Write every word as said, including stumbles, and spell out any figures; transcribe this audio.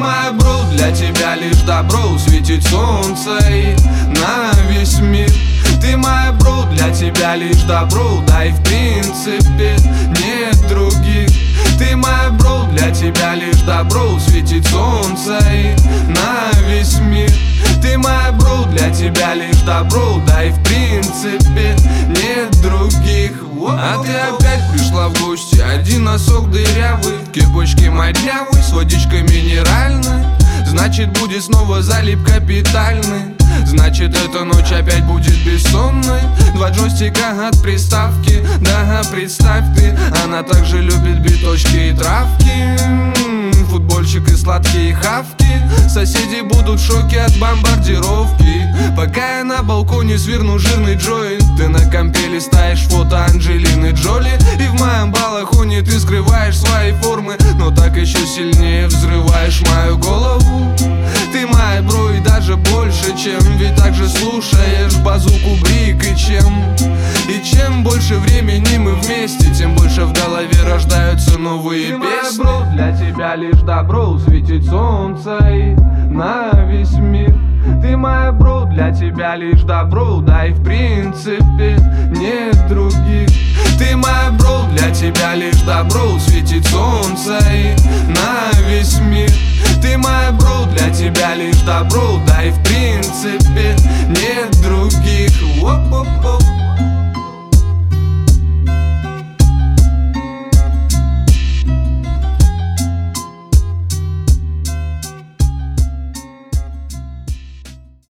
моя бро, для тебя лишь добро. Светит солнце и на весь мир. Ты моя бро, для тебя лишь добро. Да и в принципе нет других. Ты моя бро, для тебя лишь добро. Светит солнце и на весь мир. Ты моя бро, для тебя лишь добро. Да и в принципе нет других. А ты опять пришла в гости, один носок дырявый, в кепочке моднявый, с водичкой минеральной. Значит, будет снова залип капитальный. Значит, эта ночь опять будет бессонной. Два джойстика от приставки. Да, представь ты, она также любит биточки и травки, футбольчик и сладкие хавки. Соседи будут в шоке от бомбардировки. Пока я на балконе сверну жирный джойнт, ты на компе листаешь фото Анджелины Джоли. И в моем балахоне ты скрываешь свои формы, но так еще сильнее взрываешь мою голову. Ты моя бро и даже больше, чем. Ведь также слушаешь базуку Брик. И чем, и чем больше времени мы вместе, тем больше в голове рождаются новые ты песни. Моя бро, для тебя лишь добро. Светит солнце и на весь мир. Ты моя бро, для тебя лишь добро. Да и в принципе нет других. Ты моя бро, для тебя лишь добро. Светит солнце и на весь мир. Ты моя бро, для тебя лишь добро. Да и в принципе